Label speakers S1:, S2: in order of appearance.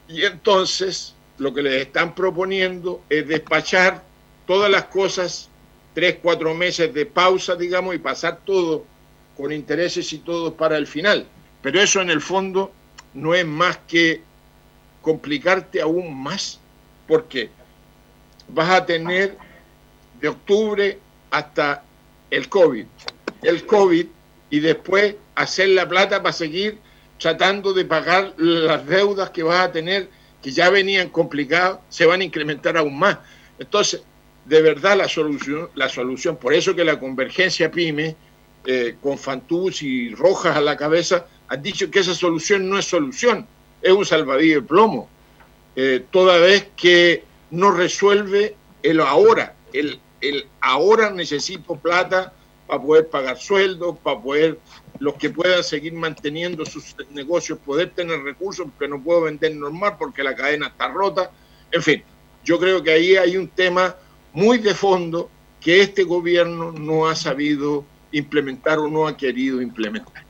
S1: Y entonces lo que les están proponiendo es despachar todas las cosas, 3, 4 meses de pausa, digamos, y pasar todo con intereses y todo para el final. Pero eso en el fondo no es más que complicarte aún más, porque vas a tener de octubre hasta el COVID, y después hacer la plata para seguir tratando de pagar las deudas que vas a tener, que ya venían complicadas, se van a incrementar aún más. Entonces, de verdad la solución, por eso que la Convergencia PYME, con Fantús y Rojas a la cabeza, han dicho que esa solución no es solución, es un salvavidas de plomo, toda vez que no resuelve el ahora. El ahora necesito plata para poder pagar sueldos, para poder, los que puedan seguir manteniendo sus negocios, poder tener recursos, porque no puedo vender normal porque la cadena está rota. En fin, yo creo que ahí hay un tema muy de fondo que este gobierno no ha sabido implementar o no ha querido implementar.